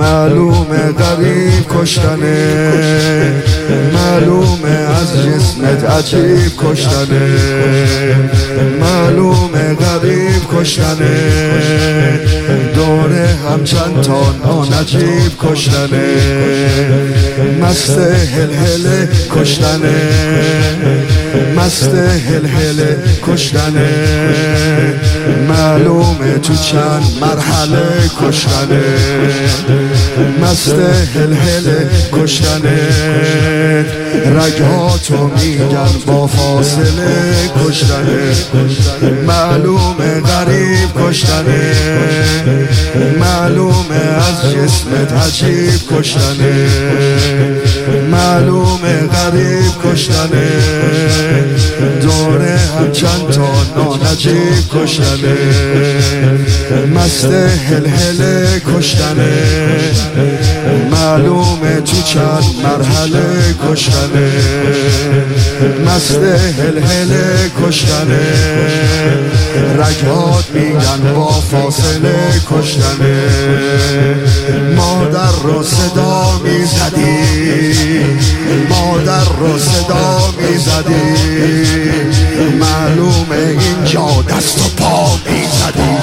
معلومه غریب کشتنه، معلومه از جسمت عجیب کشتنه، معلومه غریب کشتنه، دوره هم چند تا ناجیب کشتنه، مست هلهله کشتنه، مست هلهله کشتنه، معلومه تو چند مرحله کشتنه، مست هلهله کشتنه، رگهاتو میگن با فاصله کشتنه، معلومه غریب کشتنه، معلومه از جسمت عجیب کشتنه، معلومه غریب کشتنه، دوره هم چند تا نانجیب کشتنه، مست هلهله کشتنه، معلومه تو چند مرحله کشتنه، مست هلهله کشتنه، رگهات میگن با فاصله کشتنه، مادر رو صدا میزدی، مادر رو صدا میزدی، معلومه اینجا دست و پا میزدی،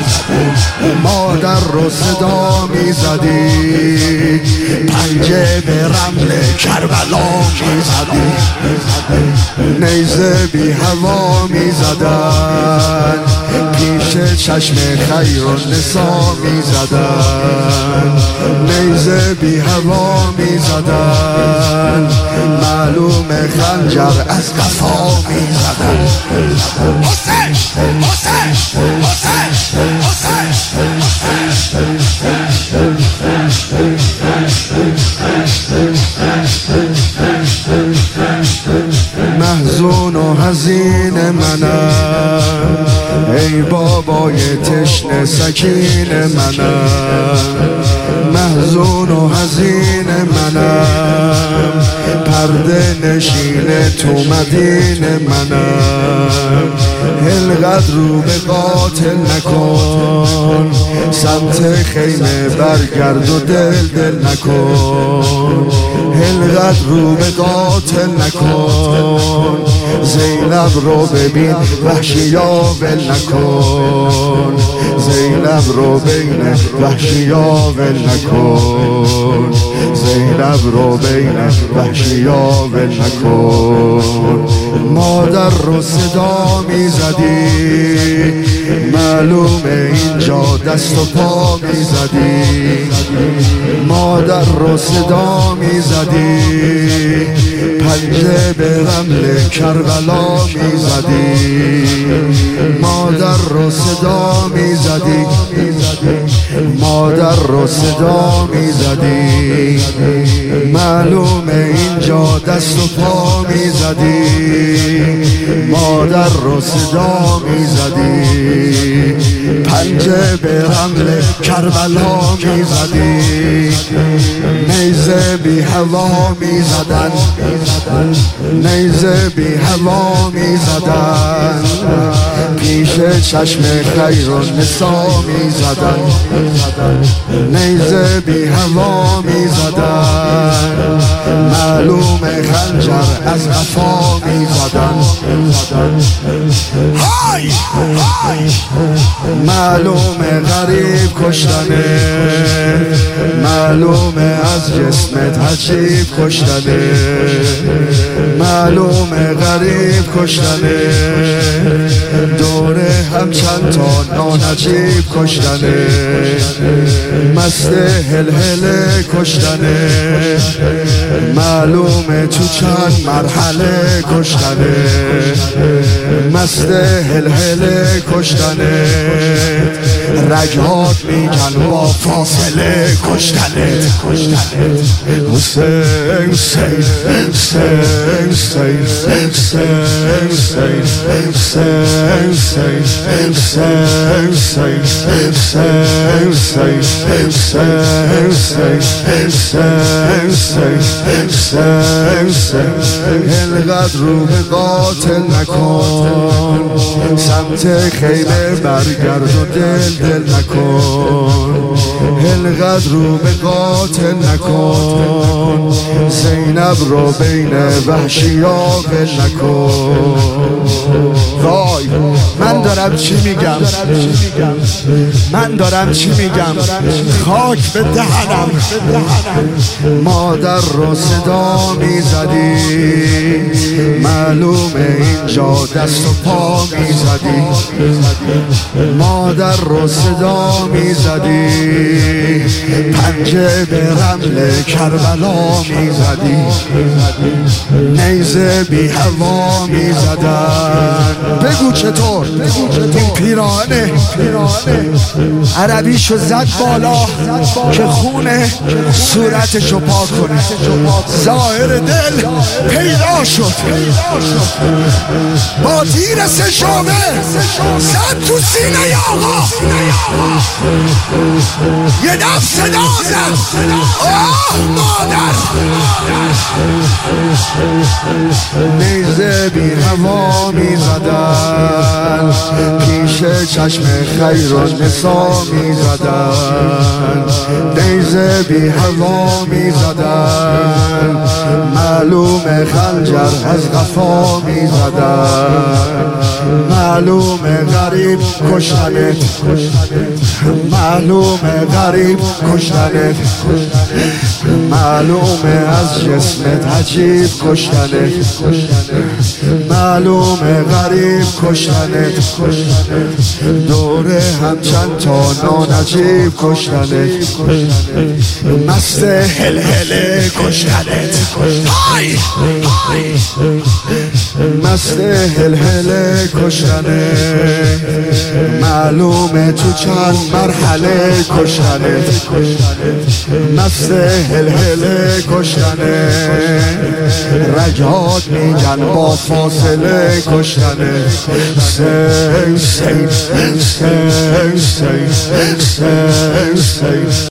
مادر رو صدا میزدی، پنجه به رمل کربلا میزدی، نیزه بی هوا میزدن، پیش چشم خیر و نسا میزدن، نیزه بی هوا میزدن، معلوم خنجر از قفا میزدن. حسین حسین حسین محزون و حزین منم، ای بابای تشنه سکین منم، محزون و حزین منم، پرده نشین تو مدین منم، هلقدر رو به قاتل نکن، سمت خیمه برگرد و دل نکن، هلقدر رو به قاتل نکن، زینب رو ببین وحشیا ول نکن، زینب رو بین وحشیا ول نکن، زینب رو بین وحشیا ول نکن، مادر رو صدا میزدی، معلومه اینجا دست و پا میزدی، مادر رو صدا میزدی، پنجه به رمل کربلا میزدی، مادر رو صدا میزدی، مادر رو صدا میزدی، معلومه اینجا دست و پا میزدی، مادر رو صدا میزدی، پنجه به رمل کربلا میزدی، نیزه بی هوا میزدن، نیزه بی هوا میزدن، پیش چشم خیر و نسا میزدن، نیزه بی هوا میزدن، معلوم خنجر از قفا میزدن، معلوم غریب کشتنه، معلوم از جسمت عجیب کشتنه، معلوم غریب کشتنه، دوره هم چند تا نانجیب کشتنه، مست هلهله کشتنه، معلومه تو چند مرحله کشتنه، مست هلهله کشتنه، رگهات میگن با فاصله کشتنه، حسین حسین حسین هلقدر رو به قاتل نکن، سمت خیمه برگرد و دل نکن، اینقدر رو به قاتل نکن، زینب رو بین وحشیا ول نکن. وای من دارم چی میگم، من دارم چی میگم، خاک به دهنم. مادر رو صدا میزدی، معلومه اینجا دست و پا میزدی. مادر رو صدا میزدی، پنجه به رمل کربلا میزدی. نیزه بی هوا میزدن. بگو چطور این پیرانه عربیشو زد بالا که خونه صورتشو پاک کنه. ظاهر دل پیدا شد، با تیر سه شعبه زد تو سینه آقا. یه دف صدا زد آه مادر. نیزه بی هوا میزدن، پیش چشم خیر و نسا میزدن. نیزه بی هوا میزدن، معلوم خنجر از قفا میزدن. معلوم غریب کشتنت، معلوم غریب کشتنت، معلوم از جسمت عجیب کشتنت، معلوم غریب کشتنت. دوره هم چند تا نانجیب کشتنت، مست هلهله کشتنت، مست هلهله کشتنت. معلومه تو چند مرحله کشتنت، مست هلهله کشتنت. رجات میگن با فاصله کشتنت. سی سی سی سی سی سی